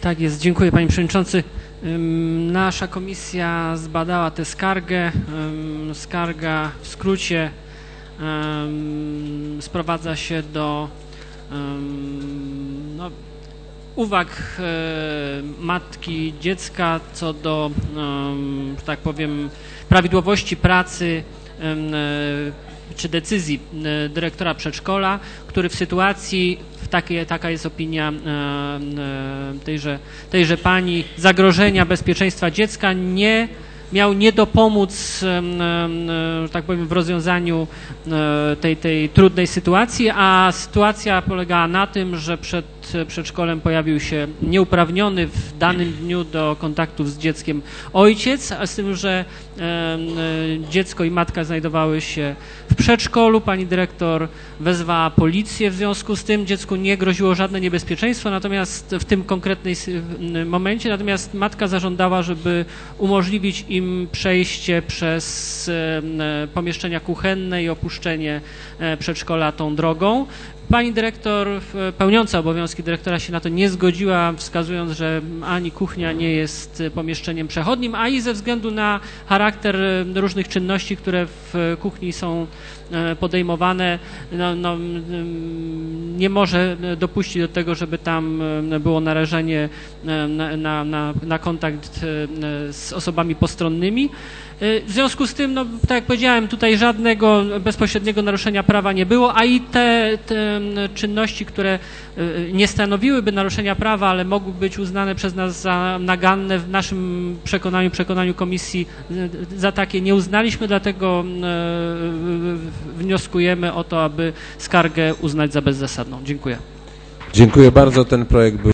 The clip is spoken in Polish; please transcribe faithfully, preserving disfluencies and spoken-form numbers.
Tak jest, dziękuję Panie Przewodniczący. Nasza komisja zbadała tę skargę. Skarga w skrócie sprowadza się do no, uwag matki dziecka co do, że tak powiem, prawidłowości pracy czy decyzji dyrektora przedszkola, który w sytuacji, w takie, taka jest opinia tejże, tejże pani, zagrożenia bezpieczeństwa dziecka nie miał nie dopomóc, że tak powiem, w rozwiązaniu tej, tej trudnej sytuacji, a sytuacja polegała na tym, że przed przedszkolem pojawił się nieuprawniony w danym dniu do kontaktów z dzieckiem ojciec, a z tym, że dziecko i matka znajdowały się w przedszkolu. Pani dyrektor wezwała policję, w związku z tym dziecku nie groziło żadne niebezpieczeństwo, natomiast w tym konkretnym momencie, natomiast matka zażądała, żeby umożliwić im przejście przez pomieszczenia kuchenne i opuszczenie przedszkola tą drogą. Pani dyrektor, pełniąca obowiązki dyrektora, się na to nie zgodziła, wskazując, że ani kuchnia nie jest pomieszczeniem przechodnim, a i ze względu na charakter różnych czynności, które w kuchni są podejmowane, no, no, nie może dopuścić do tego, żeby tam było narażenie na, na, na, na kontakt z osobami postronnymi. W związku z tym, no, tak jak powiedziałem, tutaj żadnego bezpośredniego naruszenia prawa nie było, a i te, te czynności, które nie stanowiłyby naruszenia prawa, ale mogły być uznane przez nas za naganne, w naszym przekonaniu, przekonaniu komisji za takie nie uznaliśmy, dlatego wnioskujemy o to, aby skargę uznać za bezzasadną. Dziękuję. Dziękuję bardzo. Ten projekt był